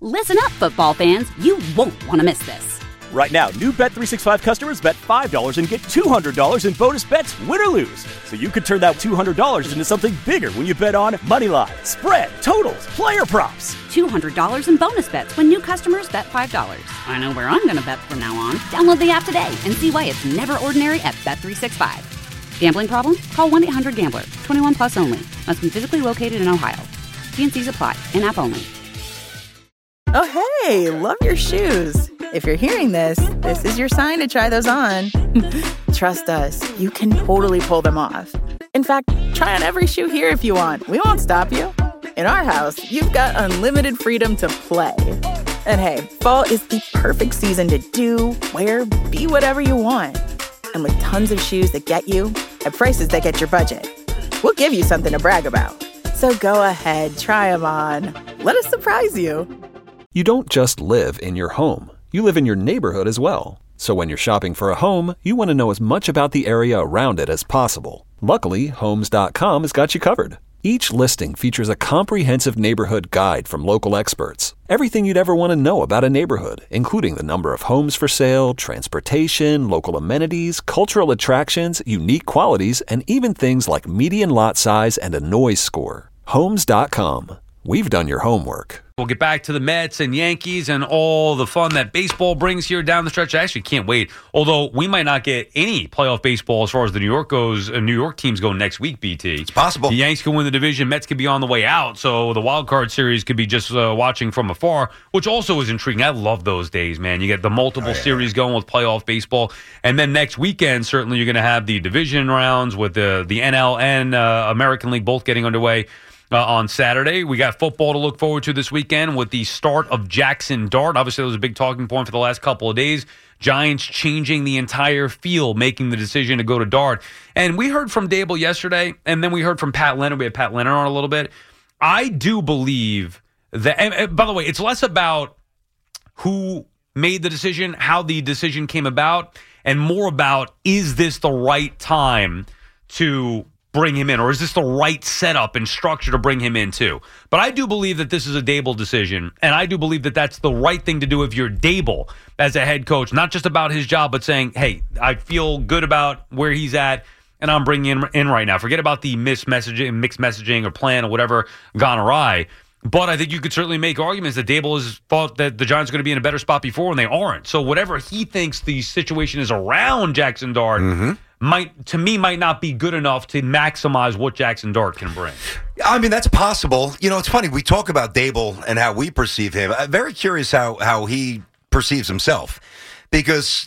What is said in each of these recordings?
Listen up, football fans. You won't want to miss this. Right now, new Bet365 customers bet $5 and get $200 in bonus bets, win or lose. So you could turn that $200 into something bigger when you bet on money line, spread, totals, player props. $200 in bonus bets when new customers bet $5. I know where I'm going to bet from now on. Download the app today and see why it's never ordinary at Bet365. Gambling problem? Call 1-800-GAMBLER. 21 plus only. Must be physically located in Ohio. T&Cs apply. In-app only. Oh, hey, love your shoes. If you're hearing this, this is your sign to try those on. Trust us, you can totally pull them off. In fact, try on every shoe here if you want. We won't stop you. In our house, you've got unlimited freedom to play. And hey, fall is the perfect season to do, wear, be whatever you want. And with tons of shoes that get you at prices that get your budget, we'll give you something to brag about. So go ahead, try them on. Let us surprise you. You don't just live in your home. You live in your neighborhood as well. So when you're shopping for a home, you want to know as much about the area around it as possible. Luckily, Homes.com has got you covered. Each listing features a comprehensive neighborhood guide from local experts. Everything you'd ever want to know about a neighborhood, including the number of homes for sale, transportation, local amenities, cultural attractions, unique qualities, and even things like median lot size and a noise score. Homes.com. We've done your homework. We'll get back to the Mets and Yankees and all the fun that baseball brings here down the stretch. I actually can't wait. Although we might not get any playoff baseball as far as the New York teams go next week, BT. It's possible. The Yankees can win the division. Mets could be on the way out. So the wild card series could be just watching from afar, which also is intriguing. I love those days, man. You get the multiple series going with playoff baseball. And then next weekend, certainly you're going to have the division rounds with the NL and American League both getting underway. On Saturday, we got football to look forward to this weekend with the start of Jackson Dart. Obviously, that was a big talking point for the last couple of days. Giants changing the entire field, making the decision to go to Dart. And we heard from Dable yesterday, and then we heard from Pat Leonard. We had Pat Leonard on a little bit. I do believe that, and by the way, it's less about who made the decision, how the decision came about, and more about, is this the right time to bring him in, or is this the right setup and structure to bring him in too? But I do believe that this is a Dable decision, and I do believe that that's the right thing to do if you're Dable as a head coach, not just about his job, but saying, hey, I feel good about where he's at, and I'm bringing him in right now. Forget about the mixed messaging or plan or whatever gone awry. But I think you could certainly make arguments that Dable has thought that the Giants are going to be in a better spot before, and they aren't. So whatever he thinks the situation is around Jackson Dart might not be good enough to maximize what Jackson Dart can bring. I mean, that's possible. You know, it's funny. We talk about Dable and how we perceive him. I'm very curious how he perceives himself. Because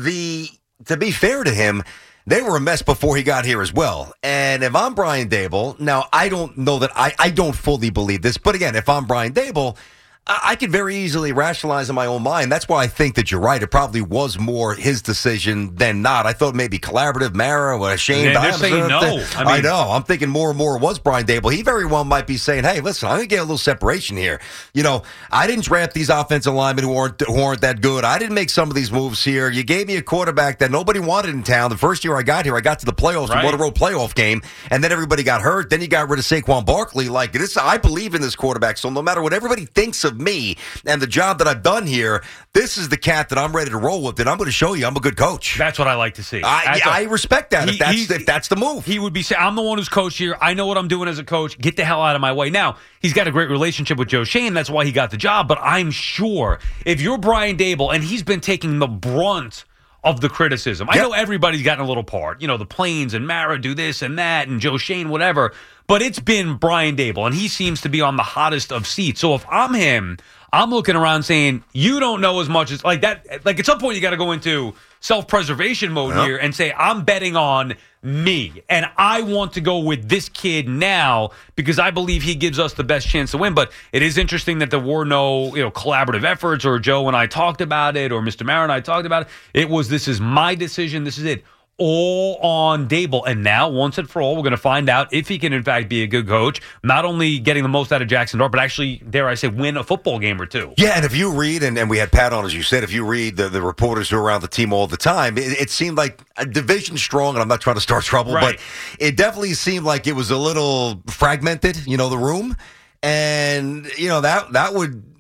to be fair to him, they were a mess before he got here as well. And if I'm Brian Dable, now I don't know that I don't fully believe this. But again, if I'm Brian Dable, I could very easily rationalize in my own mind. That's why I think that you're right. It probably was more his decision than not. I thought maybe collaborative, Mara, or Shane. They're saying no. I know. I'm thinking more and more it was Brian Dable. He very well might be saying, hey, listen, I'm going to get a little separation here. You know, I didn't draft these offensive linemen who aren't that good. I didn't make some of these moves here. You gave me a quarterback that nobody wanted in town. The first year I got here, I got to the playoffs, right. The road playoff game, and then everybody got hurt. Then you got rid of Saquon Barkley. Like this, I believe in this quarterback, so no matter what everybody thinks of me and the job that I've done here, this is the cat that I'm ready to roll with, and I'm going to show you I'm a good coach. That's what I like to see. I respect that if that's the move. He would be saying, I'm the one who's coached here. I know what I'm doing as a coach. Get the hell out of my way. Now, he's got a great relationship with Joe Shane. That's why he got the job. But I'm sure if you're Brian Dable, and he's been taking the brunt of the criticism. I know everybody's gotten a little part. You know, the Plains and Mara do this and that, and Joe Shane, whatever. But it's been Brian Dable, and he seems to be on the hottest of seats. So if I'm him, I'm looking around saying, you don't know as much as like that. Like at some point, you got to go into self-preservation mode here and say, I'm betting on me, and I want to go with this kid now because I believe he gives us the best chance to win. But it is interesting that there were no collaborative efforts, or Joe and I talked about it, or Mr. Mara and I talked about it. It was, this is my decision. This is it. All on Dable. And now, once and for all, we're going to find out if he can, in fact, be a good coach, not only getting the most out of Jackson Dart, but actually, dare I say, win a football game or two. Yeah, and if you read, and we had Pat on, as you said, if you read the reporters who are around the team all the time, it seemed like a division strong, and I'm not trying to start trouble, but it definitely seemed like it was a little fragmented, the room. And, that would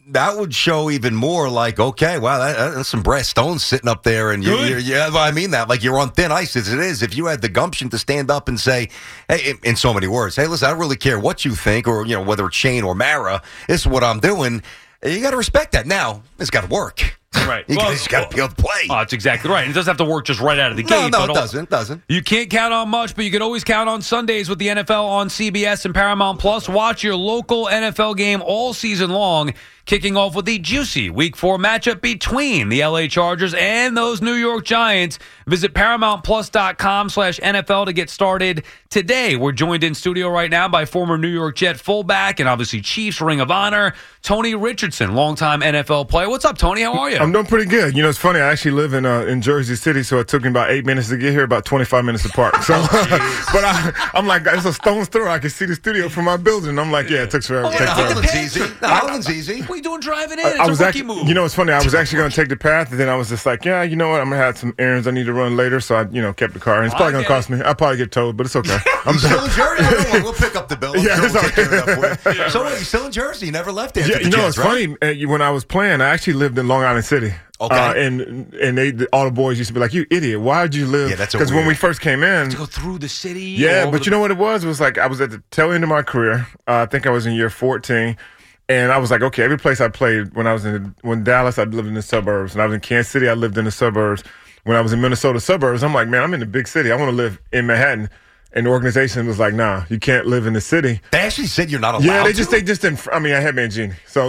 that would show even more like, okay, wow, that's some brass stones sitting up there. And well, I mean that, like you're on thin ice as it is. If you had the gumption to stand up and say, hey, in so many words, hey, listen, I don't really care what you think, or, whether it's Shane or Mara, this is what I'm doing. You got to respect that. Now, it's got to work. Right. You just got to be able to play. Oh, that's exactly right. And it doesn't have to work just right out of the gate. No, it doesn't. You can't count on much, but you can always count on Sundays with the NFL on CBS and Paramount Plus. Watch your local NFL game all season long, kicking off with the juicy Week 4 matchup between the LA Chargers and those New York Giants. Visit ParamountPlus.com/NFL to get started today. We're joined in studio right now by former New York Jet fullback and obviously Chiefs Ring of Honor, Tony Richardson, longtime NFL player. What's up, Tony? How are you? I'm doing pretty good. It's funny. I actually live in Jersey City, so it took me about 8 minutes to get here, about 25 minutes apart. So, but I'm like, it's a stone's throw. I can see the studio from my building. I'm like, yeah, it took forever. Holland's easy. Holland's easy. What are you doing driving in? It's a rookie move. It's funny. I was actually going to take the path, and then I was just like, yeah, you know what? I'm going to have some errands I need to run later, so I, kept the car. And it's probably going to cost me. I'll probably get towed, but it's okay. I'm still in Jersey. We'll pick up the bill. Yeah, we'll take care of that for you. Yeah, so right. You're still in Jersey. You never left there. Yeah, it's funny. When I was playing, I actually lived in Long Island City. Okay. And all the boys used to be like, you idiot, why'd you live? Yeah, that's because when we first came in. To go through the city. Yeah, but you know what it was? It was like I was at the tail end of my career. I think I was in year 14. And I was like, okay, every place I played, when Dallas, I lived in the suburbs. And I was in Kansas City, I lived in the suburbs. When I was in Minnesota suburbs, I'm like, man, I'm in the big city. I want to live in Manhattan. And the organization was like, nah, you can't live in the city. They actually said you're not allowed to? Yeah, they just didn't. I had Mangini. So,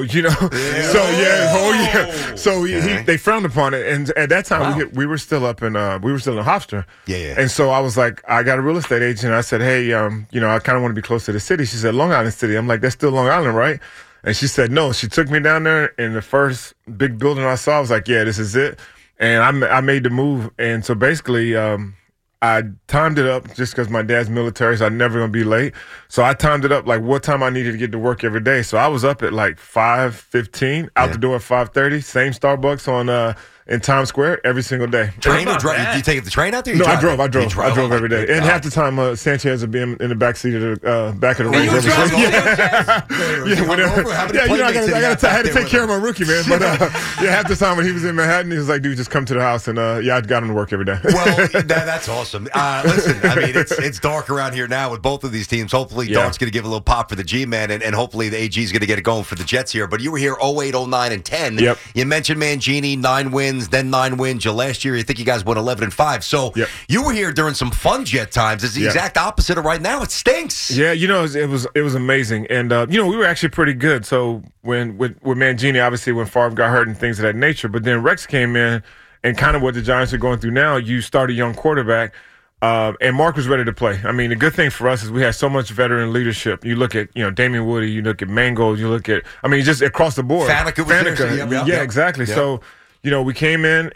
they frowned upon it. And at that time, we were still up in Hofstra. Yeah. And so I was like, I got a real estate agent. I said, hey, I kind of want to be close to the city. She said, Long Island City. I'm like, that's still Long Island, right? And she said, no. She took me down there, and the first big building I saw, I was like, yeah, this is it. And I made the move. And so basically, I timed it up just because my dad's military, so I'm never going to be late. So I timed it up like what time I needed to get to work every day. So I was up at like 5:15, out the door at 5:30, same Starbucks on in Times Square every single day. Train or drive? Did you take the train out there? No, I drove. I drove every day. And half the time, Sanchez would be in the back seat of the back of the range. I had to take care of my rookie, man. But half the time when he was in Manhattan, he was like, dude, just come to the house. And I got him to work every day. Well, that's awesome. Listen, it's dark around here now with both of these teams. Hopefully, Dark's going to give a little pop for the G-Man, and hopefully the AG is going to get it going for the Jets here. But you were here 08, 09, and 10. Yep. You mentioned Mangini, 9 wins. Then 9 wins. Last year, I think you guys won 11-5. So you were here during some fun Jet times. It's the exact opposite of right now. It stinks. Yeah, it was amazing, and we were actually pretty good. So when with Mangini, obviously when Favre got hurt and things of that nature, but then Rex came in, and kind of what the Giants are going through now. You start a young quarterback. And Mark was ready to play. The good thing for us is we had so much veteran leadership. You look at, Damian Woody, you look at Mangold, you look at, just across the board. Faneca. Yeah, exactly. Yep. So, we came in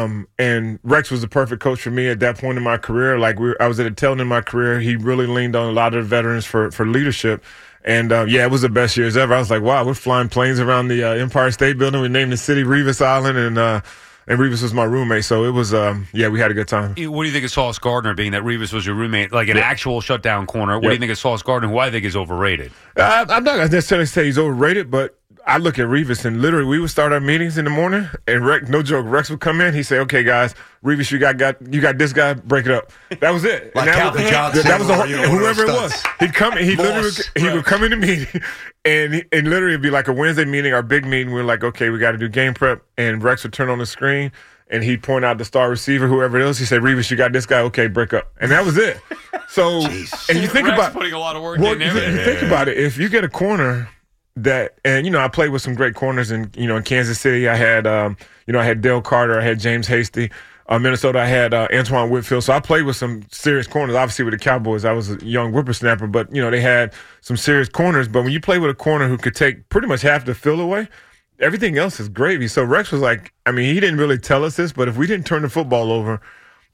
and Rex was the perfect coach for me at that point in my career. Like I was at a tail end of my career. He really leaned on a lot of the veterans for leadership. And, it was the best years ever. I was like, wow, we're flying planes around the Empire State Building. We named the city Revis Island, and Revis was my roommate. So it was, we had a good time. What do you think of Sauce Gardner, being that Revis was your roommate, like an actual shutdown corner? What do you think of Sauce Gardner, who I think is overrated? I'm not going to necessarily say he's overrated, but I look at Revis, and literally we would start our meetings in the morning, and Rex, no joke, Rex would come in. He'd say, okay, guys, Revis, you got this guy, break it up. That was it. Like Calvin Johnson. That was whoever it was. He'd come, he would come in the meeting, and literally it'd be like a Wednesday meeting, our big meeting. We're like, okay, we got to do game prep, and Rex would turn on the screen, and he'd point out the star receiver, whoever it is. He said, Revis, you got this guy, okay, break up. And that was it. So, and you think about putting a lot of work in there. You think about it. If you get a corner that, and I played with some great corners in Kansas City. I had I had Dale Carter, I had James Hasty. Minnesota, I had Antoine Whitfield. So I played with some serious corners. Obviously, with the Cowboys, I was a young whippersnapper, but they had some serious corners. But when you play with a corner who could take pretty much half the field away, everything else is gravy. So Rex was like, he didn't really tell us this, but if we didn't turn the football over,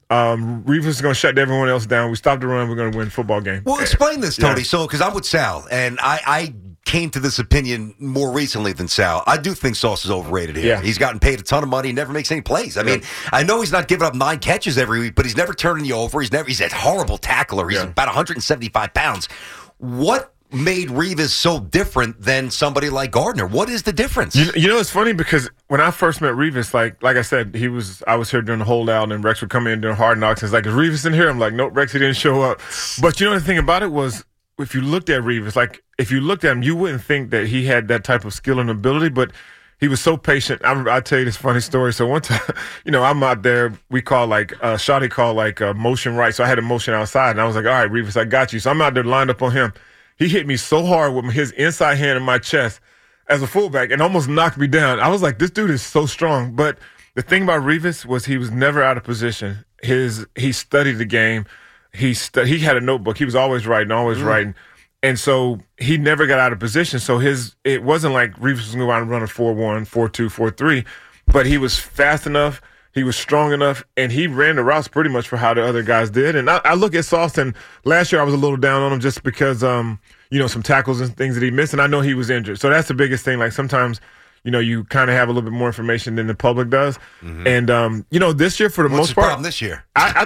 Revis is going to shut everyone else down. We stopped the run, we're going to win the football game. Well, explain this, Tony. So, because I'm with Sal, and I came to this opinion more recently than Sal. I do think Sauce is overrated here. Yeah. He's gotten paid a ton of money. He never makes any plays. I know he's not giving up 9 catches every week, but he's never turning you over. He's a horrible tackler. He's about 175 pounds. What made Revis so different than somebody like Gardner? What is the difference? You know, it's funny because when I first met Revis, like I said, I was here during the holdout, and Rex would come in during Hard Knocks. And it's like, is Revis in here? I'm like, nope, Rex, he didn't show up. But you know, the thing about it was, if you looked at Revis, like if you looked at him, you wouldn't think that he had that type of skill and ability, but he was so patient. I'll tell you this funny story. So one time, you know, I'm out there, we call Shawty called motion right. So I had a motion outside, and I was like, all right, Revis, I got you. So I'm out there lined up on him. He hit me so hard with his inside hand in my chest as a fullback and almost knocked me down. I was like, this dude is so strong. But the thing about Revis was he was never out of position. He studied the game. He had a notebook. He was always writing, writing. And so he never got out of position. So it wasn't like Revis was going to run a 4-1, 4-2, 4-3, but he was fast enough. He was strong enough, and he ran the routes pretty much for how the other guys did. And I look at Sauce, and last year I was a little down on him just because, you know, some tackles and things that he missed, and I know he was injured. So that's the biggest thing. Like sometimes, you know, you kind of have a little bit more information than the public does. And, you know, this year for the most part. What's the problem this year?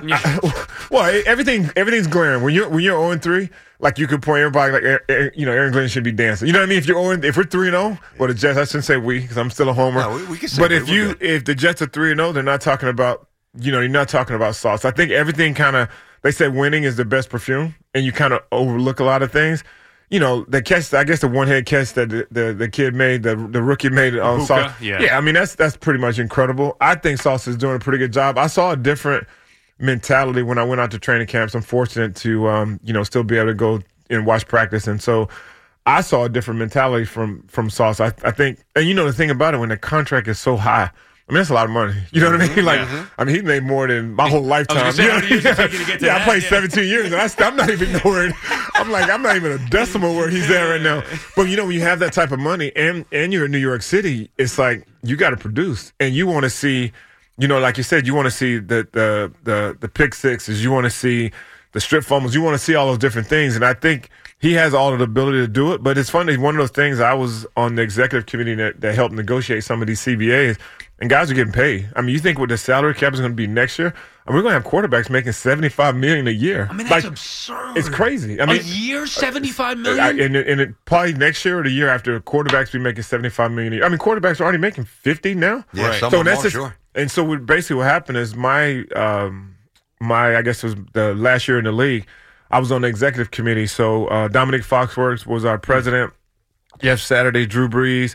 Well, everything's glaring. When you're 0-3, like you could point everybody like, you know, Aaron Glenn should be dancing. You know what I mean? If we're 3-0, well, the Jets, I shouldn't say we because I'm still a homer. No, we can say but if the Jets are 3-0, they're not talking about, you know, you're not talking about Sauce. I think everything kind of, they say winning is the best perfume, and you kind of overlook a lot of things. You know, the catch, I guess the one-head catch that the kid made, the rookie made on Sauce. Yeah, I mean, that's pretty much incredible. I think Sauce is doing a pretty good job. I saw a different mentality when I went out to training camps. I'm fortunate to, you know, still be able to go and watch practice. And so I saw a different mentality from Sauce. I think, and you know, the thing about it, when the contract is so high, I mean, that's a lot of money. You know what I mean? Like, I mean, he made more than my whole lifetime. I played 17 years, and I'm not even nowhere. I'm not even a decimal where he's at right now. But, you know, when you have that type of money and you're in New York City, it's like you got to produce. And you want to see, you know, like you said, you want to see the pick sixes. You want to see the strip fumbles. You want to see all those different things. And I think he has all of the ability to do it. But it's funny, one of those things, I was on the executive committee that helped negotiate some of these CBAs, and guys are getting paid. I mean, you think what the salary cap is going to be next year? I mean, we're going to have quarterbacks making $75 million a year. I mean, that's absurd. It's crazy. I mean, a year, $75 million? And it probably next year or the year after, quarterbacks be making $75 million a year. I mean, quarterbacks are already making $50 now. Yeah, right. Some of them are, sure. And so basically what happened is my I guess it was the last year in the league, I was on the executive committee. So Dominic Foxworth was our president. Jeff Saturday, Drew Brees,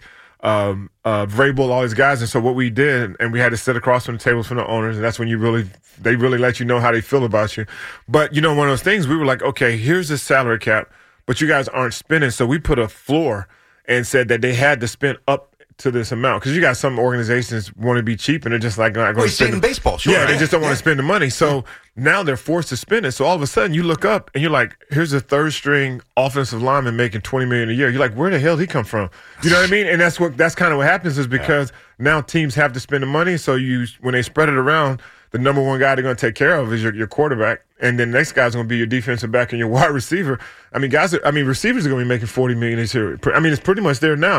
Vrabel, all these guys. And so what we did, and we had to sit across from the tables from the owners, and that's when they really let you know how they feel about you. But, you know, one of those things, we were like, okay, here's the salary cap, but you guys aren't spending. So we put a floor and said that they had to spend up to this amount, because you got some organizations want to be cheap and they're just like not going to spend in baseball, sure. Yeah, right? They just don't want to spend the money. So now they're forced to spend it. So all of a sudden you look up and you're like, here's a third string offensive lineman making $20 million a year. You're like, where the hell did he come from? You know what I mean? And that's kind of what happens, is because now teams have to spend the money. So when they spread it around, the number one guy they're going to take care of is your quarterback, and then the next guy's going to be your defensive back and your wide receiver. I mean, receivers are going to be making $40 million this year. I mean, it's pretty much there now.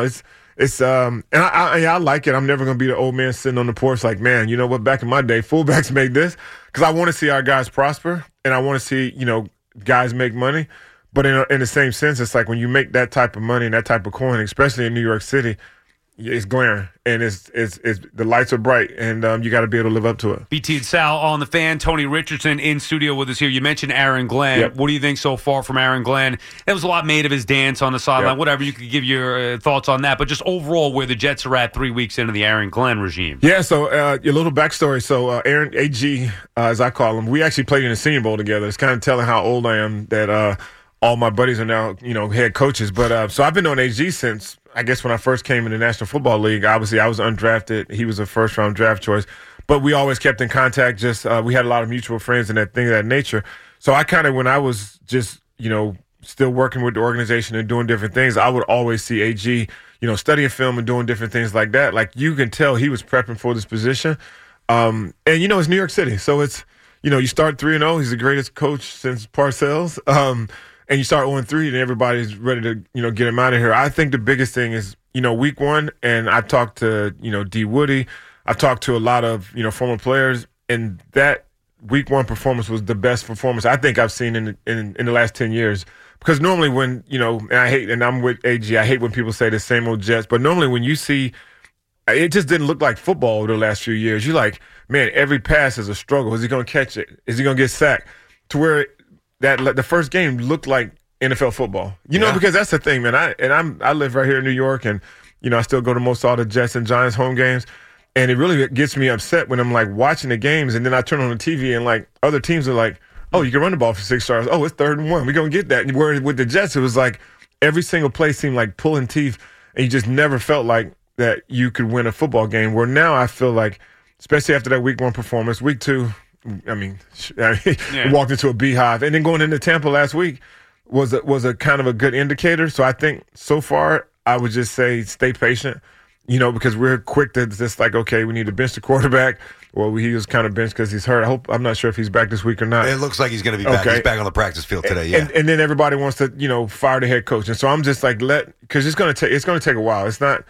And I like it. I'm never going to be the old man sitting on the porch like, man, you know what? Back in my day, fullbacks made this, because I want to see our guys prosper, and I want to see, you know, guys make money. But in the same sense, it's like when you make that type of money and that type of coin, especially in New York City, it's glaring, and it's the lights are bright, and you got to be able to live up to it. BT and Sal on the Fan. Tony Richardson in studio with us here. You mentioned Aaron Glenn. Yep. What do you think so far from Aaron Glenn? There was a lot made of his dance on the sideline. Yep. Whatever, you could give your thoughts on that, but just overall, where the Jets are at 3 weeks into the Aaron Glenn regime. Yeah. So your little backstory. So Aaron AG, as I call him, we actually played in the Senior Bowl together. It's kind of telling how old I am that all my buddies are now, you know, head coaches. But so I've been on AG since, I guess, when I first came in the National Football League. Obviously, I was undrafted. He was a first-round draft choice. But we always kept in contact. Just we had a lot of mutual friends and that thing of that nature. So I kind of, when I was just, you know, still working with the organization and doing different things, I would always see AG, you know, studying film and doing different things like that. Like, you can tell he was prepping for this position. And, you know, it's New York City. So it's, you know, you start 3-0. He's the greatest coach since Parcells. And you start 0-3, and everybody's ready to, you know, get him out of here. I think the biggest thing is, you know, week one, and I've talked to, you know, D. Woody. I've talked to a lot of, you know, former players, and that week one performance was the best performance I think I've seen in the last 10 years because normally when, and I'm with AG, I hate when people say the same old Jets, but normally when you see, it just didn't look like football over the last few years. You're like, man, every pass is a struggle. Is he going to catch it? Is he going to get sacked? To where the first game looked like NFL football. Because that's the thing, man. I live right here in New York, and, I still go to most all the Jets and Giants home games. And it really gets me upset when I'm like watching the games, and then I turn on the TV and like other teams are like, oh, you can run the ball for 6 yards. Oh, it's 3rd and 1. We're going to get that. Where with the Jets, it was like every single play seemed like pulling teeth, and you just never felt like that you could win a football game. Where now I feel like, especially after that week 1 performance, week 2, walked into a beehive. And then going into Tampa last week was a kind of a good indicator. So I think so far I would just say stay patient, because we're quick to just like, okay, we need to bench the quarterback. Well, he was kind of benched because he's hurt. I'm not sure if he's back this week or not. It looks like he's going to be back. Okay. He's back on the practice field today. Yeah, and then everybody wants to, fire the head coach, and so I'm just like, because it's going to take a while. It's not,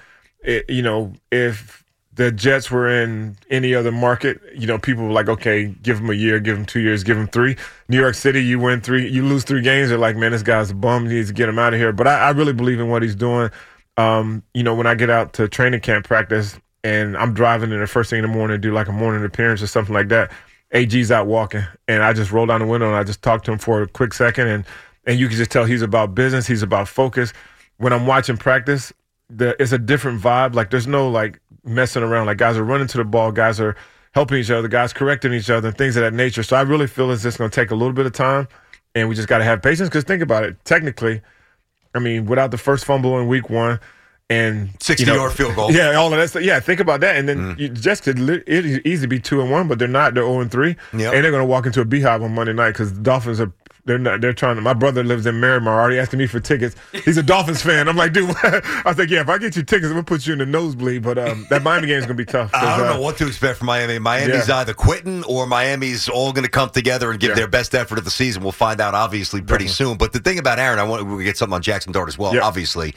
if the Jets were in any other market, people were like, okay, give him a year, give him 2 years, give him 3. New York City, you lose 3 games, they're like, man, this guy's a bum, he needs to get him out of here. But I really believe in what he's doing. When I get out to training camp practice and I'm driving in the first thing in the morning to do like a morning appearance or something like that, AG's out walking, and I just roll down the window and I just talk to him for a quick second, and you can just tell he's about business, he's about focus. When I'm watching practice, it's a different vibe. Like there's no like messing around. Like guys are running to the ball, guys are helping each other, guys correcting each other, and things of that nature. So I really feel it's just going to take a little bit of time, and we just got to have patience. Because think about it, technically, without the first fumble in week 1 and 60-yard field goal, all of that stuff. Yeah, think about that, and then you just could easily be 2-1, but they're not. They're 0-3, and they're going to walk into a beehive on Monday night because the Dolphins are. They're trying to. My brother lives in Miramar. Already asking me for tickets. He's a Dolphins fan. I'm like, dude. I was like, yeah. If I get you tickets, I'm gonna put you in the nosebleed. But that Miami game is gonna be tough. I don't know what to expect from Miami. Miami's either quitting or Miami's all going to come together and give their best effort of the season. We'll find out obviously pretty soon. But the thing about Aaron, I want to get something on Jackson Dart as well. Obviously.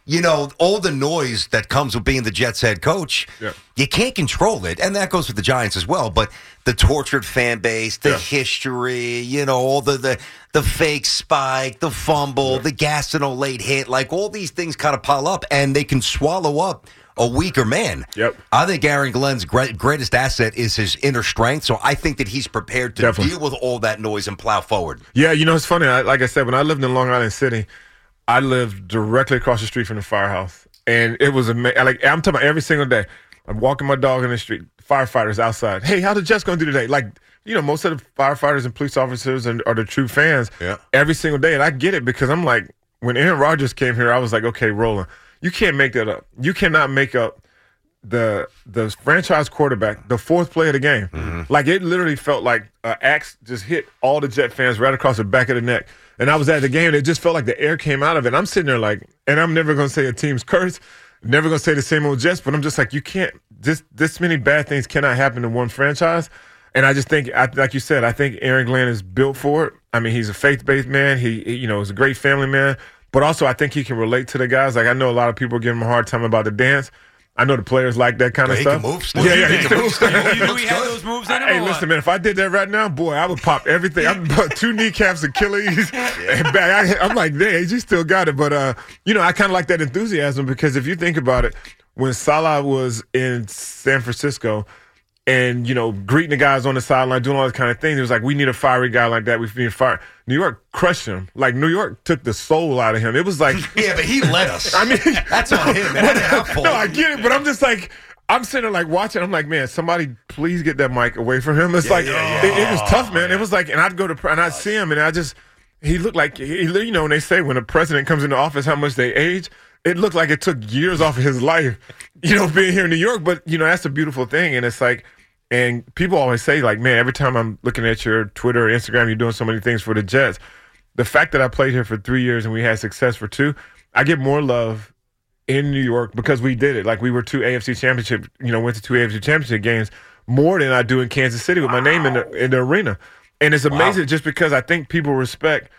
All the noise that comes with being the Jets head coach, you can't control it. And that goes with the Giants as well. But the tortured fan base, the history, all the fake spike, the fumble, the gas in a late hit, like all these things kind of pile up and they can swallow up a weaker man. I think Aaron Glenn's greatest asset is his inner strength. So I think that he's prepared to deal with all that noise and plow forward. Yeah, it's funny. Like I said, when I lived in Long Island City, I lived directly across the street from the firehouse, and it was amazing. Like I'm talking about every single day. I'm walking my dog in the street, firefighters outside. Hey, how the Jets going to do today? Like, most of the firefighters and police officers are the true fans every single day, and I get it because I'm like, when Aaron Rodgers came here, I was like, okay, Roland, you can't make that up. You cannot make up the franchise quarterback, the 4th play of the game. Like it literally felt like an axe just hit all the Jet fans right across the back of the neck. And I was at the game, and it just felt like the air came out of it. And I'm sitting there like, and I'm never going to say a team's curse, never going to say the same old Jets, but I'm just like, you can't, this many bad things cannot happen in one franchise. And I just think, like you said, I think Aaron Glenn is built for it. He's a faith-based man. He is a great family man. But also, I think he can relate to the guys. Like, I know a lot of people give him a hard time about the dance. I know the players like that kind of stuff. He can move still. He can move still. You knew he had those moves in him. Hey, listen, man, if I did that right now, boy, I would pop everything. I'd put 2 kneecaps, Achilles, and back. I'm like, dang, he still got it. But, I kind of like that enthusiasm because if you think about it, when Salah was in San Francisco and, greeting the guys on the sideline, doing all this kind of thing, it was like, we need a fiery guy like that. We need a fire. New York crushed him. Like, New York took the soul out of him. It was like... Yeah, but he led us. That's on him, man. No, I get it, but I'm just like... I'm sitting there like watching. I'm like, man, somebody please get that mic away from him. It's It was tough, man. It was like, and I'd go to and I'd see him, and he looked like when they say when a president comes into office, how much they age. It looked like it took years off of his life, being here in New York. But that's a beautiful thing, and it's like, and people always say like, man, every time I'm looking at your Twitter or Instagram, you're doing so many things for the Jets. The fact that I played here for 3 years and we had success for 2, I get more love in New York because we did it. Like we were 2 AFC championship, went to 2 AFC championship games more than I do in Kansas City with my name in the arena. And it's amazing just because I think people respect,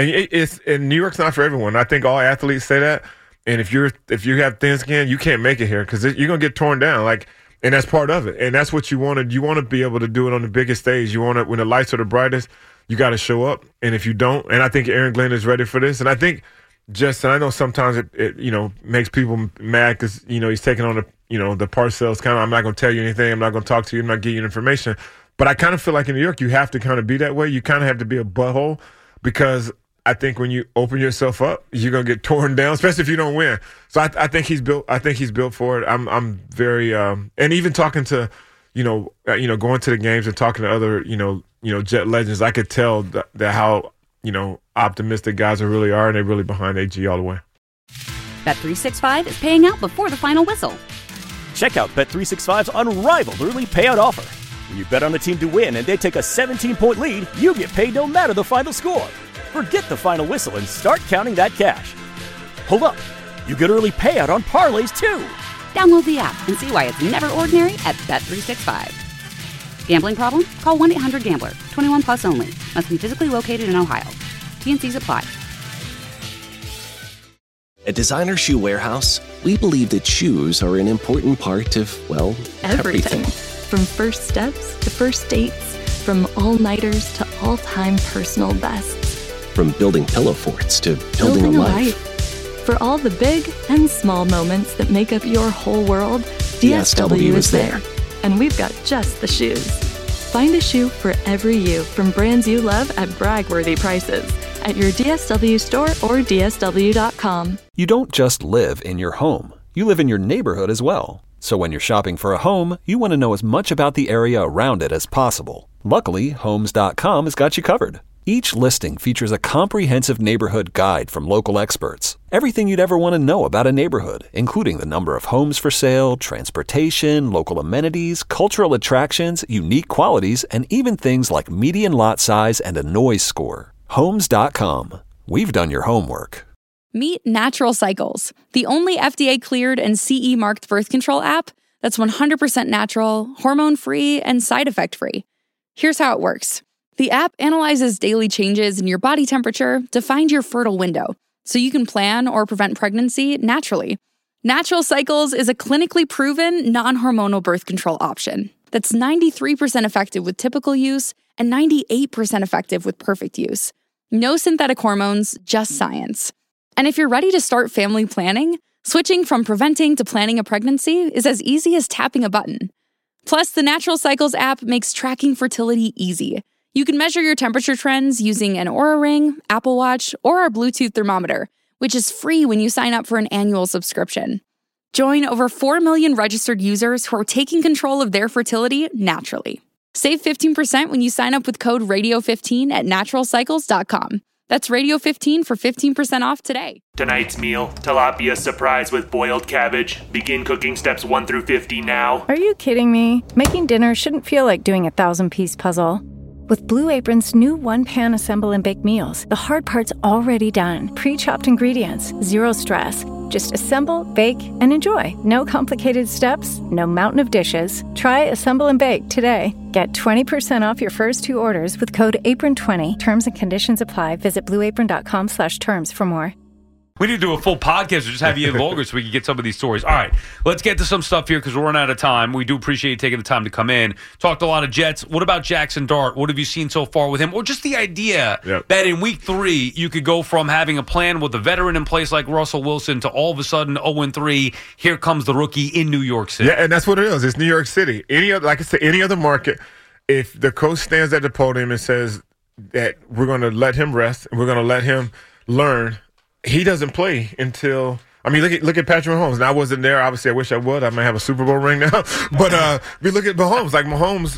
and New York's not for everyone. I think all athletes say that. And if you have thin skin, you can't make it here because you're gonna get torn down. Like, and that's part of it. And that's what you want to. You want to be able to do it on the biggest stage. You want to when the lights are the brightest. you got to show up. And if you don't, and I think Aaron Glenn is ready for this. And I think and I know sometimes it makes people mad because, he's taking on the Parcells kind of, I'm not going to tell you anything. I'm not going to talk to you. I'm not giving you information. But I kind of feel like in New York, you have to kind of be that way. You kind of have to be a butthole because I think when you open yourself up, you're going to get torn down, especially if you don't win. So I think he's built. I think he's built for it. I'm very, and even talking to, going to the games and talking to other, Jet legends, I could tell that how, optimistic guys really are, and they're really behind AG all the way. Bet365 is paying out before the final whistle. Check out Bet365's unrivaled early payout offer. When you bet on a team to win and they take a 17-point lead, you get paid no matter the final score. Forget the final whistle and start counting that cash. Hold up. You get early payout on parlays, too. Download the app and see why it's never ordinary at Bet365. Gambling problem? Call 1-800-GAMBLER. 21 plus only. Must be physically located in Ohio. T&Cs apply. At Designer Shoe Warehouse, we believe that shoes are an important part of, well, everything. From first steps to first dates, from all-nighters to all-time personal bests. From building pillow forts to building a life. For all the big and small moments that make up your whole world, DSW is there. And we've got just the shoes. Find a shoe for every you from brands you love at brag-worthy prices at your DSW store or DSW.com. You don't just live in your home. You live in your neighborhood as well. So when you're shopping for a home, you want to know as much about the area around it as possible. Luckily, Homes.com has got you covered. Each listing features a comprehensive neighborhood guide from local experts. Everything you'd ever want to know about a neighborhood, including the number of homes for sale, transportation, local amenities, cultural attractions, unique qualities, and even things like median lot size and a noise score. Homes.com. We've done your homework. Meet Natural Cycles, the only FDA-cleared and CE-marked birth control app that's 100% natural, hormone-free, and side effect-free. Here's how it works. The app analyzes daily changes in your body temperature to find your fertile window, so you can plan or prevent pregnancy naturally. Natural Cycles is a clinically proven, non-hormonal birth control option that's 93% effective with typical use and 98% effective with perfect use. No synthetic hormones, just science. And if you're ready to start family planning, switching from preventing to planning a pregnancy is as easy as tapping a button. Plus, the Natural Cycles app makes tracking fertility easy. You can measure your temperature trends using an Oura Ring, Apple Watch, or our Bluetooth thermometer, which is free when you sign up for an annual subscription. Join over 4 million registered users who are taking control of their fertility naturally. Save 15% when you sign up with code RADIO15 at naturalcycles.com. That's Radio15 for 15% off today. Tonight's meal, tilapia surprise with boiled cabbage. Begin cooking steps 1 through 50 now. Are you kidding me? Making dinner shouldn't feel like doing a 1,000-piece puzzle. With Blue Apron's new one-pan assemble and bake meals, the hard part's already done. Pre-chopped ingredients, zero stress. Just assemble, bake, and enjoy. No complicated steps, no mountain of dishes. Try Assemble and Bake today. Get 20% off your first 2 orders with code APRON20. Terms and conditions apply. Visit blueapron.com/terms for more. We need to do a full podcast or just have you in longer so we can get some of these stories. All right, let's get to some stuff here because we're running out of time. We do appreciate you taking the time to come in. Talked a lot of Jets. What about Jackson Dart? What have you seen so far with him? Or just the idea that in week 3, you could go from having a plan with a veteran in place like Russell Wilson to all of a sudden 0-3. Here comes the rookie in New York City. Yeah, and that's what it is. It's New York City. Any other, like I said, any other market, if the coach stands at the podium and says that we're going to let him rest and we're going to let him learn, he doesn't play until I mean, look at Patrick Mahomes. Now, I wasn't there. Obviously, I wish I would. I might have a Super Bowl ring now. But we look at Mahomes. Like Mahomes,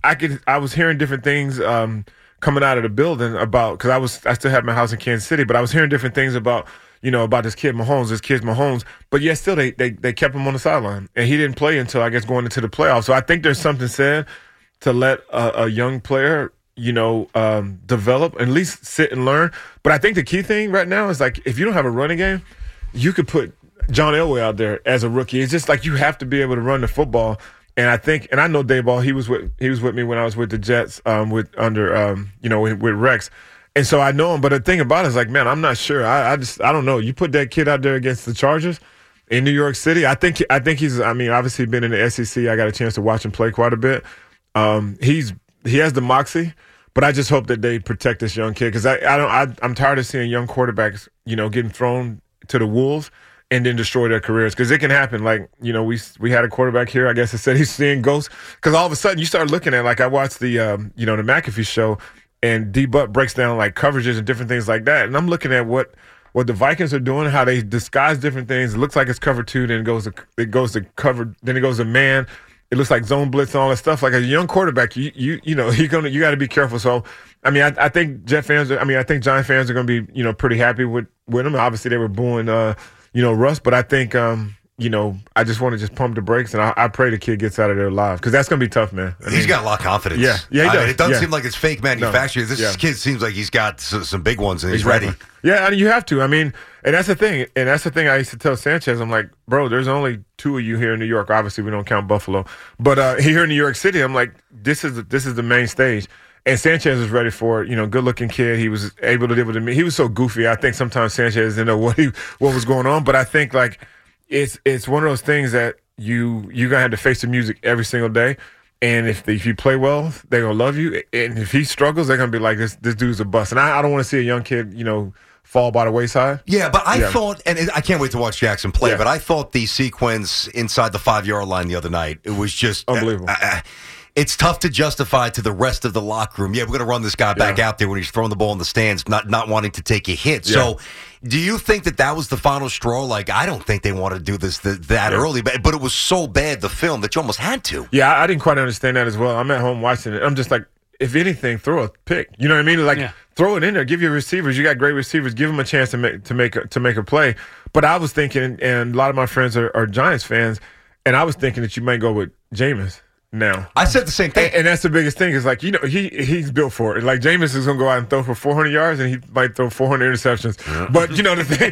I was hearing different things coming out of the building about because I still had my house in Kansas City, but I was hearing different things about this kid Mahomes. But yet still they kept him on the sideline, and he didn't play until I guess going into the playoffs. So I think there's something said to let a young player develop, at least sit and learn. But I think the key thing right now is like if you don't have a running game, you could put John Elway out there as a rookie. It's just like you have to be able to run the football. And I know Dayball. He was with me when I was with the Jets with Rex. And so I know him. But the thing about it is like, man, I'm not sure. I don't know. You put that kid out there against the Chargers in New York City. I think he's. I mean, obviously been in the SEC. I got a chance to watch him play quite a bit. He has the moxie. But I just hope that they protect this young kid because I'm tired of seeing young quarterbacks, getting thrown to the wolves and then destroy their careers because it can happen. Like, we had a quarterback here, I guess it said he's seeing ghosts because all of a sudden you start looking at, like I watched the, the McAfee show and D-Butt breaks down like coverages and different things like that. And I'm looking at what the Vikings are doing, how they disguise different things. It looks like it's cover 2, then it goes to cover, then it goes to man. It looks like zone blitz and all that stuff. Like a young quarterback, you got to be careful. So, I mean, I think Giant fans are going to be, pretty happy with him. Obviously, they were booing, Russ, but I think, I just want to just pump the brakes, and I pray the kid gets out of there alive because that's going to be tough, man. He's got a lot of confidence. Yeah, he does. It doesn't seem like it's fake manufacturing. No. This kid seems like he's got some big ones, and he's ready. Yeah, I mean, you have to. I mean, and that's the thing. And that's the thing I used to tell Sanchez. I'm like, bro, there's only 2 of you here in New York. Obviously, we don't count Buffalo, but here in New York City, I'm like, this is the main stage. And Sanchez was ready for it. Good-looking kid. He was able to deal with it. He was so goofy. I think sometimes Sanchez didn't know what was going on. But I think like it's one of those things that you're gonna have to face the music every single day. And if you play well, they're gonna love you. And if he struggles, they're gonna be like, this dude's a bust. And I don't want to see a young kid, fall by the wayside. Yeah, but I thought, and I can't wait to watch Jackson play, Yeah. but I thought the sequence inside the 5-yard line the other night, it was just unbelievable. It's tough to justify to the rest of the locker room. Yeah, we're going to run this guy back out there when he's throwing the ball in the stands, not wanting to take a hit. Yeah. So do you think that was the final straw? Like, I don't think they want to do this that early, but it was so bad, the film, that you almost had to. Yeah, I didn't quite understand that as well. I'm at home watching it. I'm just like, if anything, throw a pick. You know what I mean? Like, throw it in there. Give your receivers. You got great receivers. Give them a chance to make a play. But I was thinking, and a lot of my friends are Giants fans, and I was thinking that you might go with Jameis now. I said the same thing. And that's the biggest thing is like, he's built for it. Like Jameis is going to go out and throw for 400 yards and he might throw 400 interceptions. Yeah. But the thing,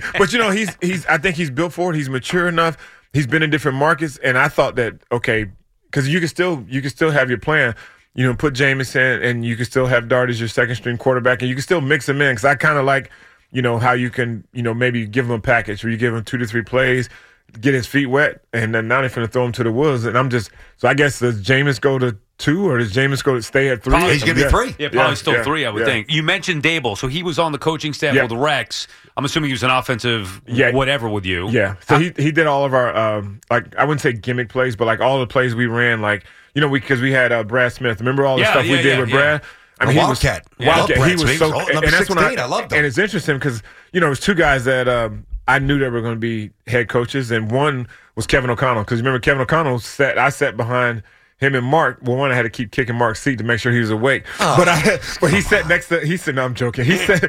I think he's built for it. He's mature enough. He's been in different markets. And I thought that, okay, because you can still have your plan, put Jameis in and you can still have Dart as your second string quarterback and you can still mix him in. Because I kind of like, how you can, maybe give him a package where you give him 2 to 3 plays, get his feet wet, and then now they're going to throw him to the wolves. And so I guess does Jameis go to 2 or does Jameis stay at 3? Probably he's going to be 3. Yeah, probably still 3, I would think. You mentioned Dable, so he was on the coaching staff with Rex. I'm assuming he was an offensive whatever with you. Yeah, so he did all of our, I wouldn't say gimmick plays, but like all the plays we ran, like, because we had Brad Smith. Remember all the stuff we did with Brad? I mean, Wildcat. He was so, and that's when I loved him. And it's interesting because, it was 2 guys that I knew they were going to be head coaches, and one was Kevin O'Connell. Because remember, Kevin O'Connell I sat behind him and Mark. Well, one, I had to keep kicking Mark's seat to make sure he was awake. Oh. But he sat next to. He said, "No, I'm joking." He said,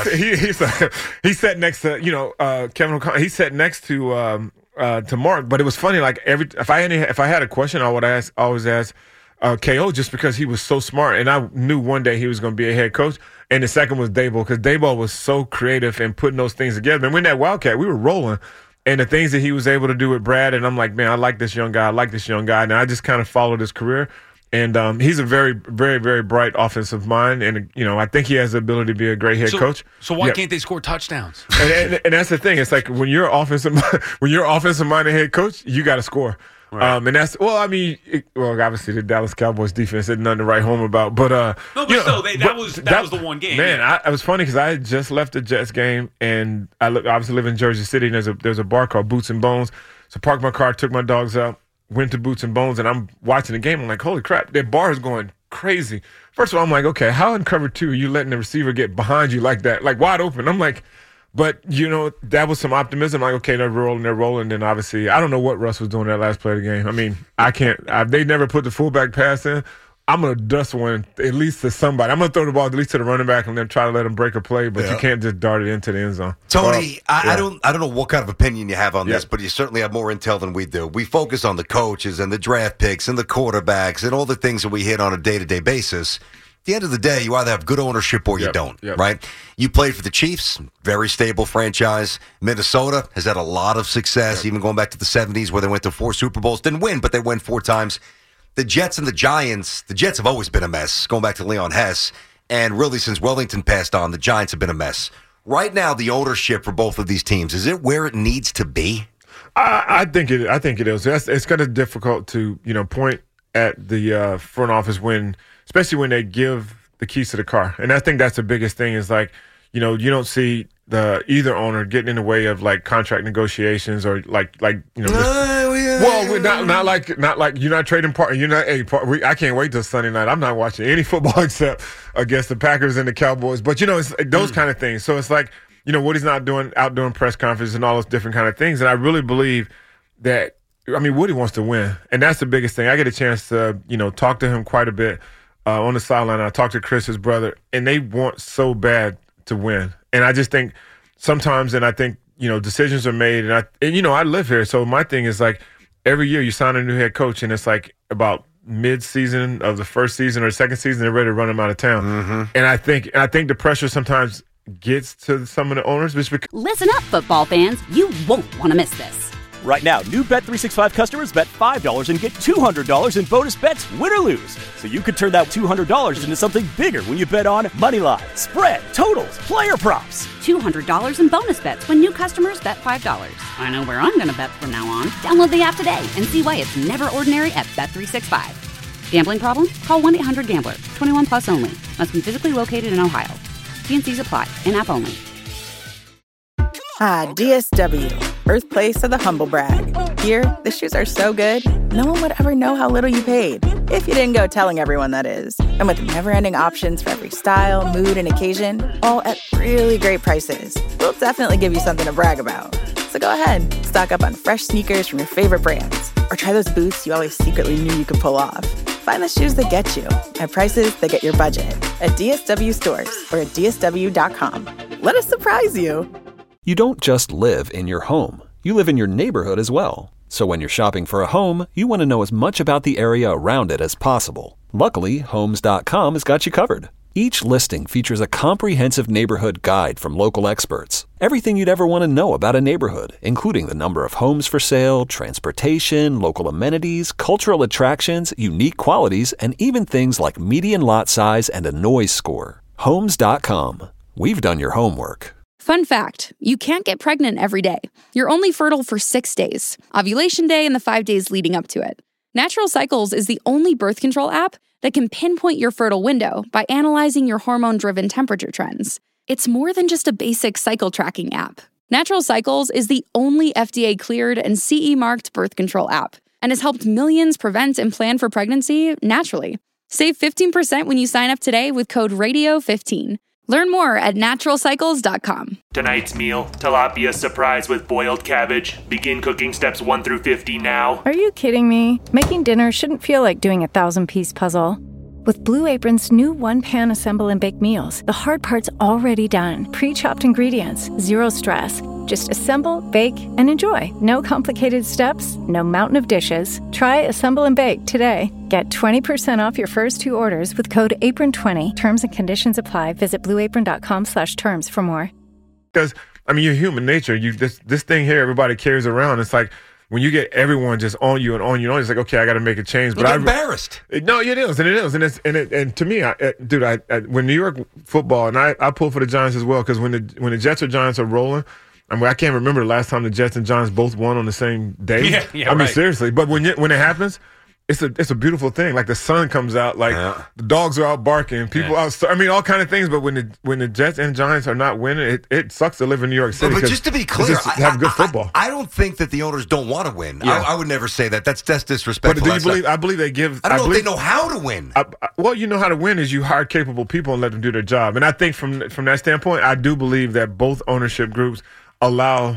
he sat next to Kevin O'Connell. He sat next to Mark. But it was funny. Like if I had a question, I would always ask KO, just because he was so smart, and I knew one day he was going to be a head coach. And the second was Daboll, because Daboll was so creative in putting those things together. And when that Wildcat, we were rolling. And the things that he was able to do with Brad, and I'm like, man, I like this young guy. And I just kind of followed his career. And he's a very, very, very bright offensive mind. And, I think he has the ability to be a great head coach. So why can't they score touchdowns? And that's the thing. It's like when you're offensive-minded head coach, you got to score. Right. And that's obviously the Dallas Cowboys defense had nothing to write home about, but that was the one game. Man, it was funny because I had just left the Jets game, and I obviously live in Jersey City, and there's a bar called Boots and Bones. So parked my car, took my dogs out, went to Boots and Bones, and I'm watching the game. I'm like, holy crap, that bar is going crazy. First of all, I'm like, okay, how in cover 2 are you letting the receiver get behind you like that, like wide open? I'm like. But, that was some optimism. Like, okay, they're rolling. And obviously, I don't know what Russ was doing that last play of the game. I mean, they never put the fullback pass in. I'm going to dust one at least to somebody. I'm going to throw the ball at least to the running back and then try to let him break a play. But you can't just dart it into the end zone. Tony, I don't know what kind of opinion you have on this, but you certainly have more intel than we do. We focus on the coaches and the draft picks and the quarterbacks and all the things that we hit on a day-to-day basis. At the end of the day, you either have good ownership or you don't, right? You played for the Chiefs, very stable franchise. Minnesota has had a lot of success, even going back to the 70s where they went to 4 Super Bowls. Didn't win, but they won 4 times. The Jets and the Giants, the Jets have always been a mess, going back to Leon Hess. And really, since Wellington passed on, the Giants have been a mess. Right now, the ownership for both of these teams, is it where it needs to be? I think it is. It's kind of difficult to, point at the front office especially when they give the keys to the car. And I think that's the biggest thing is like, you know, you don't see either owner getting in the way of like contract negotiations or like you know. Not like you're not trading part. You're not I can't wait till Sunday night. I'm not watching any football except against the Packers and the Cowboys. But you know, it's those kind of things. So it's like, you know, Woody's not out doing press conferences and all those different kind of things. And I really believe that, I mean, Woody wants to win, and that's the biggest thing. I get a chance to, you know, talk to him quite a bit on the sideline. I talk to Chris, his brother, and they want so bad to win. And I just think sometimes, and I think, you know, decisions are made, and you know, I live here, so my thing is like every year you sign a new head coach, and it's like about mid-season of the first season or second season, they're ready to run him out of town. Mm-hmm. And I think the pressure sometimes gets to some of the owners. Listen up, football fans. You won't want to miss this. Right now, new Bet365 customers bet $5 and get $200 in bonus bets, win or lose. So you could turn that $200 into something bigger when you bet on moneyline, spread, totals, player props. $200 in bonus bets when new customers bet $5. I know where I'm going to bet from now on. Download the app today and see why it's never ordinary at Bet365. Gambling problem? Call 1-800-GAMBLER. 21 plus only. Must be physically located in Ohio. T&Cs apply. In-app only. DSW, birthplace of the humble brag. Here, the shoes are so good, no one would ever know how little you paid, if you didn't go telling everyone, that is. And with never-ending options for every style, mood, and occasion, all at really great prices, we'll definitely give you something to brag about. So go ahead, stock up on fresh sneakers from your favorite brands, or try those boots you always secretly knew you could pull off. Find the shoes that get you at prices that get your budget at DSW stores or at DSW.com. Let us surprise you. You don't just live in your home. You live in your neighborhood as well. So when you're shopping for a home, you want to know as much about the area around it as possible. Luckily, Homes.com has got you covered. Each listing features a comprehensive neighborhood guide from local experts. Everything you'd ever want to know about a neighborhood, including the number of homes for sale, transportation, local amenities, cultural attractions, unique qualities, and even things like median lot size and a noise score. Homes.com. We've done your homework. Fun fact, you can't get pregnant every day. You're only fertile for 6 days, ovulation day and the 5 days leading up to it. Natural Cycles is the only birth control app that can pinpoint your fertile window by analyzing your hormone-driven temperature trends. It's more than just a basic cycle tracking app. Natural Cycles is the only FDA-cleared and CE-marked birth control app and has helped millions prevent and plan for pregnancy naturally. Save 15% when you sign up today with code RADIO15. Learn more at naturalcycles.com. Tonight's meal, tilapia surprise with boiled cabbage. Begin cooking steps 1 through 50 now. Are you kidding me? Making dinner shouldn't feel like doing a 1,000-piece puzzle. With Blue Apron's new one-pan assemble and bake meals, the hard part's already done. Pre-chopped ingredients, zero stress. Just assemble, bake, and enjoy. No complicated steps, no mountain of dishes. Try Assemble and Bake today. Get 20% off your first 2 orders with code APRON20. Terms and conditions apply. Visit blueapron.com/terms for more. Because, I mean, you're human nature. This thing here everybody carries around. It's like, when you get everyone just on you and on you, it's like, okay, I got to make a change. But I'm embarrassed. No, it is, and to me, when New York football, and I pull for the Giants as well, because when the Jets or Giants are rolling, I mean, I can't remember the last time the Jets and Giants both won on the same day. Yeah, I mean, seriously. But when it happens, it's a beautiful thing. Like the sun comes out, like the dogs are out barking, people out. I mean, all kind of things. But when the Jets and Giants are not winning, it sucks to live in New York City. But just to be clear, have good football. I don't think that the owners don't want to win. Yeah. I would never say that. That's disrespectful. But do you believe? I believe they give. I don't know if they know how to win. Well, you know how to win is you hire capable people and let them do their job. And I think from that standpoint, I do believe that both ownership groups allow.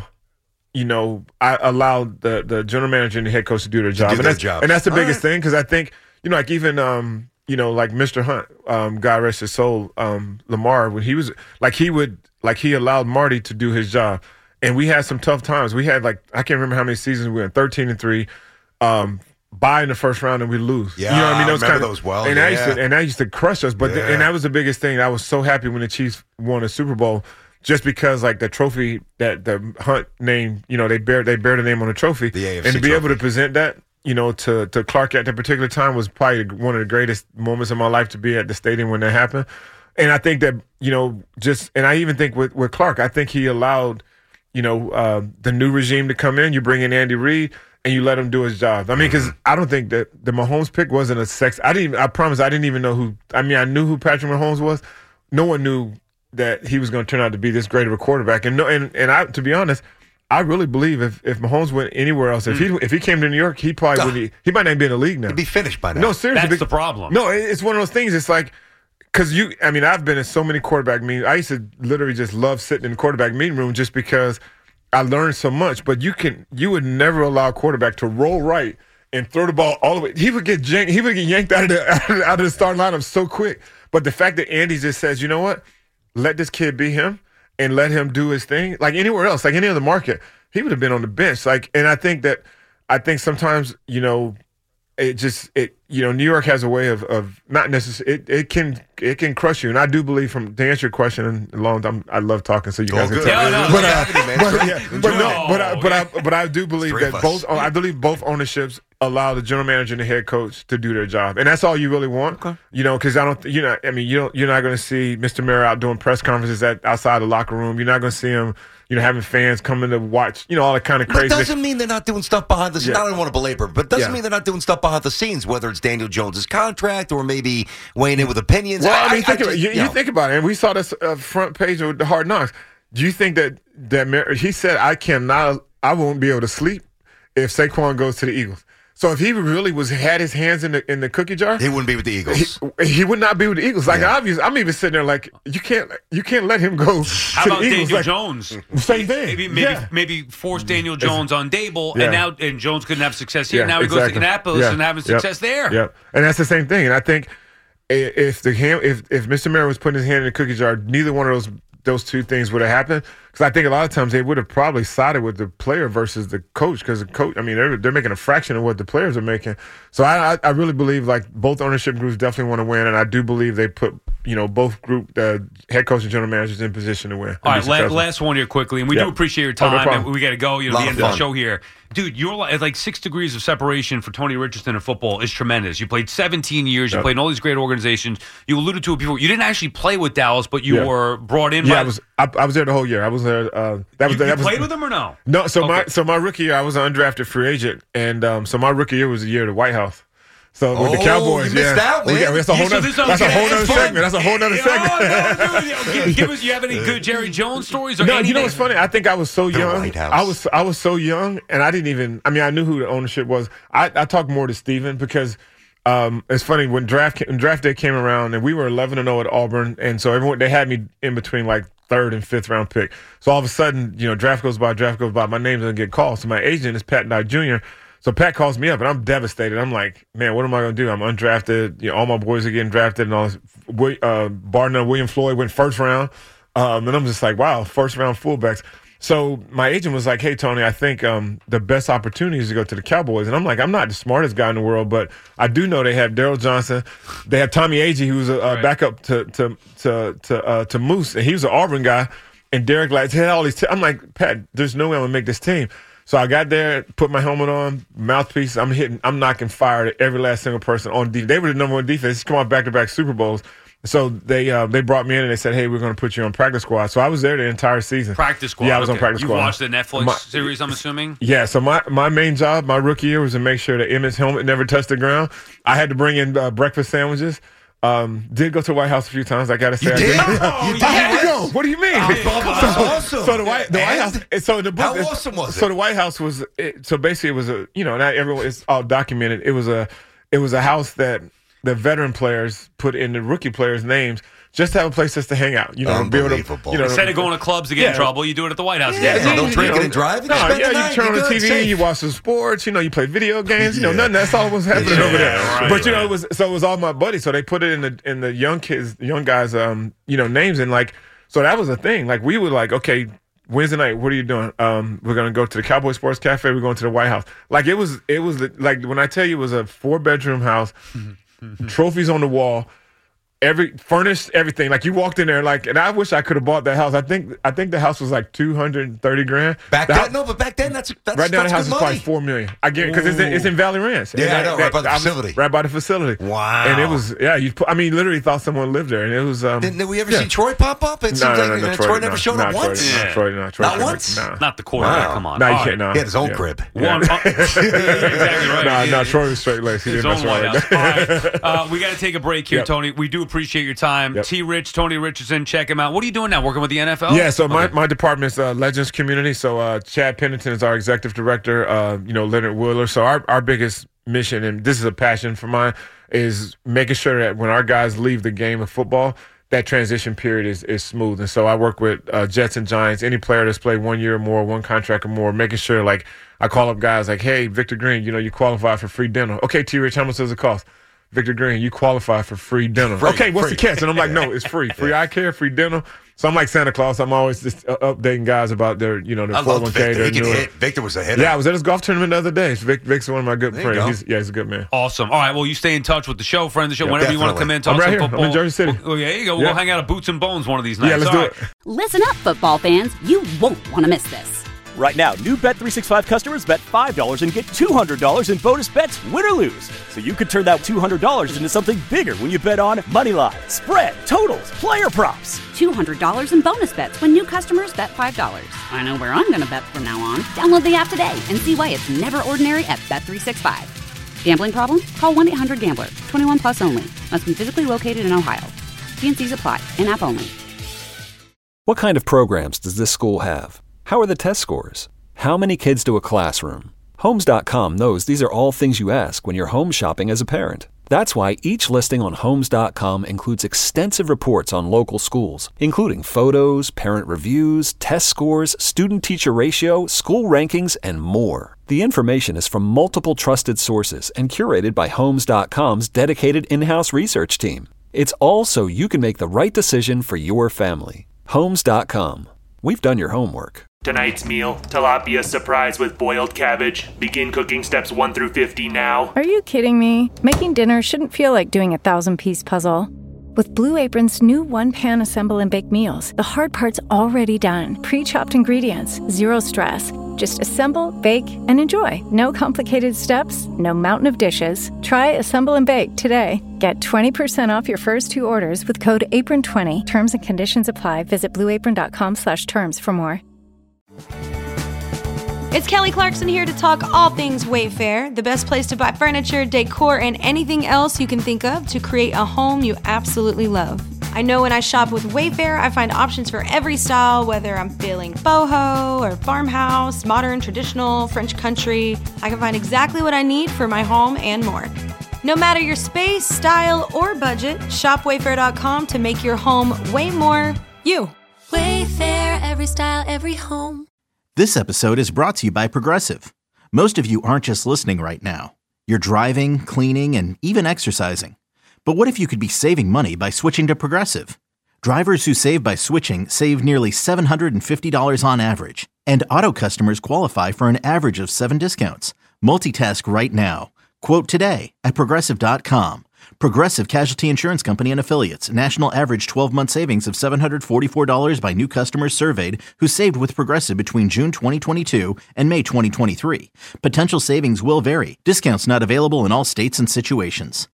I allow the general manager and the head coach to do their job. And that's the biggest thing, because I think, like even, like Mr. Hunt, God rest his soul, Lamar, when he was, he allowed Marty to do his job. And we had some tough times. We had, I can't remember how many seasons we were in, 13-3, bye in the first round and we lose. Yeah, you know what I mean? Those remember those well. And that used to crush us. But and that was the biggest thing. I was so happy when the Chiefs won a Super Bowl. Just because, the trophy that the Hunt name, they bear the name on the trophy, the AFC and to be trophy. able to present that, to Clark at that particular time was probably one of the greatest moments of my life to be at the stadium when that happened. And I think that, and I even think with Clark, I think he allowed, the new regime to come in. You bring in Andy Reid, and you let him do his job. I mean, because I don't think that the Mahomes pick wasn't a sex. I promise I didn't even know who. I mean, I knew who Patrick Mahomes was. No one knew that he was going to turn out to be this great of a quarterback. And I, to be honest, I really believe if Mahomes went anywhere else, if he came to New York, he probably would. He might not be in the league now. He'd be finished by now. No, seriously, That's the problem. No, it's one of those things. It's like because I've been in so many quarterback meetings. I used to literally just love sitting in the quarterback meeting room just because I learned so much. But you would never allow a quarterback to roll right and throw the ball all the way. He would get yanked out of the starting lineup so quick. But the fact that Andy just says, you know what, let this kid be him and let him do his thing, like anywhere else, like any other market, he would have been on the bench. And I think sometimes, New York has a way of not necessarily, it can crush you. And I do believe to answer your question, and long time, I love talking, so you guys can tell me. But I do believe that both ownerships allow the general manager and the head coach to do their job. And that's all you really want. Okay. Because you're not going to see Mr. Mayor out doing press conferences outside the locker room. You're not going to see him, having fans coming to watch, all that kind of crazy. But it doesn't mean they're not doing stuff behind the scenes. I don't want to belabor, but it doesn't mean they're not doing stuff behind the scenes, whether it's Daniel Jones's contract or maybe weighing in with opinions. Well, you think about it, and we saw this front page of the Hard Knocks. Do you think that he said, I won't be able to sleep if Saquon goes to the Eagles? So if he really had his hands in the cookie jar, he wouldn't be with the Eagles. He would not be with the Eagles. Like obviously, I'm even sitting there like you can't let him go. How about Daniel Jones? Same thing. Maybe force Daniel Jones on Dable, and Jones couldn't have success here. Now he goes to Indianapolis and having success there. Yeah, and that's the same thing. And I think if Mr. Mayor was putting his hand in the cookie jar, neither one of those two things would have happened. Because I think a lot of times they would have probably sided with the player versus the coach. Because the coach, they're making a fraction of what the players are making. So I really believe like both ownership groups definitely want to win, and I do believe they put both group head coach and general managers in position to win. All right, last one here quickly, and we do appreciate your time. No and we got to go. The end of the show here, dude. You're like 6 degrees of separation for Tony Richardson in football is tremendous. You played 17 years. You played in all these great organizations. You alluded to it before. You didn't actually play with Dallas, but you were brought in. Yeah, I was there the whole year. I was there. You played with him or no? No. So my rookie year, I was an undrafted free agent, and so my rookie year was the year of the White House. So with the Cowboys, you missed out, man. That's a whole other segment. That's a whole other segment. Give us. You have any good Jerry Jones stories? Or no, anything? you know what's funny? I think I was so young. White House. I was so young, and I didn't even. I knew who the ownership was. I talked more to Steven because it's funny when draft day came around, and we were 11-0 at Auburn, and so they had me in between like 3rd and 5th round pick. So all of a sudden, draft goes by, my name doesn't get called. So my agent is Pat Dye Jr. So Pat calls me up, and I'm devastated. I'm like, man, what am I going to do? I'm undrafted. All my boys are getting drafted, and all this. Barnum, William Floyd went 1st round. And I'm just like, wow, 1st round fullbacks. So my agent was like, hey, Tony, I think the best opportunity is to go to the Cowboys. And I'm like, I'm not the smartest guy in the world, but I do know they have Daryl Johnson. They have Tommy Agee, who's a backup to Moose, and he was an Auburn guy. And Derek had all these. I'm like, Pat, there's no way I'm going to make this team. So I got there, put my helmet on, mouthpiece. I'm knocking fire at every last single person on defense. They were the number one defense. Come on, back-to-back Super Bowls. So they brought me in and they said, hey, we're going to put you on practice squad. So I was there the entire season. Practice squad? Yeah, I was on practice squad. You watched the Netflix series, I'm assuming? Yeah, so my main job, my rookie year, was to make sure that Emmett's helmet never touched the ground. I had to bring in breakfast sandwiches. Did go to the White House a few times. I got to say, you did. I had to go. What do you mean? Awesome. So the White House. So the book. How awesome was it? So the White House was. So basically, it was a. Not everyone. It's all documented. It was a house that the veteran players put in the rookie players' names. Just to have a place just to hang out, Unbelievable. Instead of going to clubs to get in trouble, you do it at the White House. Yeah, don't drink and drive. You turn on the TV, you watch some sports, you play video games, nothing. That's all was happening over there. Right, but it was all my buddies, so they put it in the young guys, names, and so that was a thing. Like we would okay, Wednesday night, what are you doing? We're gonna go to the Cowboy Sports Cafe. We're going to the White House. Like it was like when I tell you, it was a 4-bedroom house, trophies on the wall. furnished everything. Like you walked in there, and I wish I could have bought that house. I think the house was like $230,000 back then. No, but back then that's right now the house is money. probably $4 million. I get because it's in Valley Ranch. Yeah, I know, right by the facility. Right by the facility. Wow. And it was literally thought someone lived there, and it was. Did we ever see Troy pop up? It seems like Troy never showed up once. Troy not once. Not the quarterback. Come on. No, you can't. No. He had his own crib. Exactly right. No, Troy was straight laced. He didn't mess around. All right. We got to take a break here, Tony. We do appreciate your time. T-Rich, Tony Richardson, check him out. What are you doing now? Working with the NFL? Yeah, so my department's Legends Community. So Chad Pennington is our executive director, Leonard Wheeler. So our biggest mission, and this is a passion for mine, is making sure that when our guys leave the game of football, that transition period is smooth. And so I work with Jets and Giants, any player that's played 1 year or more, one contract or more, making sure, like, I call up guys like, hey, Victor Green, you qualify for free dinner. Okay, T-Rich, how much does it cost? Victor Green, you qualify for free dinner. Okay, what's the catch? And I'm like, no, it's free. Free eye care, free dinner. So I'm like Santa Claus. I'm always just updating guys about their 401k. Victor was a hitter. Yeah, I was at his golf tournament the other day. Vic's one of my good friends. He's a good man. Awesome. All right, well, you stay in touch with the show, friend of the show. Whenever you want to come in, talk I'm right some here. football. I'm in Jersey City. Well, there you go. We'll hang out at Boots and Bones one of these nights. Yeah, let's do it. Listen up, football fans. You won't want to miss this. Right now, new Bet365 customers bet $5 and get $200 in bonus bets, win or lose. So you could turn that $200 into something bigger when you bet on moneyline, spread, totals, player props. $200 in bonus bets when new customers bet $5. I know where I'm going to bet from now on. Download the app today and see why it's never ordinary at Bet365. Gambling problem? Call 1-800-GAMBLER. 21 plus only. Must be physically located in Ohio. T&Cs apply. In-app only. What kind of programs does this school have? How are the test scores? How many kids to a classroom? Homes.com knows these are all things you ask when you're home shopping as a parent. That's why each listing on Homes.com includes extensive reports on local schools, including photos, parent reviews, test scores, student-teacher ratio, school rankings, and more. The information is from multiple trusted sources and curated by Homes.com's dedicated in-house research team. It's all so you can make the right decision for your family. Homes.com. We've done your homework. Tonight's meal, tilapia surprise with boiled cabbage. Begin cooking steps 1 through 50 now. Are you kidding me? Making dinner shouldn't feel like doing a 1,000-piece puzzle. With Blue Apron's new one-pan assemble and bake meals, the hard part's already done. Pre-chopped ingredients, zero stress. Just assemble, bake, and enjoy. No complicated steps, no mountain of dishes. Try Assemble and Bake today. Get 20% off your first 2 orders with code APRON20. Terms and conditions apply. Visit blueapron.com/terms for more. It's Kelly Clarkson here to talk all things Wayfair, the best place to buy furniture, decor, and anything else you can think of to create a home you absolutely love. I know when I shop with Wayfair, I find options for every style, whether I'm feeling boho or farmhouse, modern, traditional, French country. I can find exactly what I need for my home and more. No matter your space, style, or budget, shop Wayfair.com to make your home way more you. Wayfair, every style, every home. This episode is brought to you by Progressive. Most of you aren't just listening right now. You're driving, cleaning, and even exercising. But what if you could be saving money by switching to Progressive? Drivers who save by switching save nearly $750 on average. And auto customers qualify for an average of 7 discounts. Multitask right now. Quote today at Progressive.com. Progressive Casualty Insurance Company and Affiliates. National average 12-month savings of $744 by new customers surveyed who saved with Progressive between June 2022 and May 2023. Potential savings will vary. Discounts not available in all states and situations.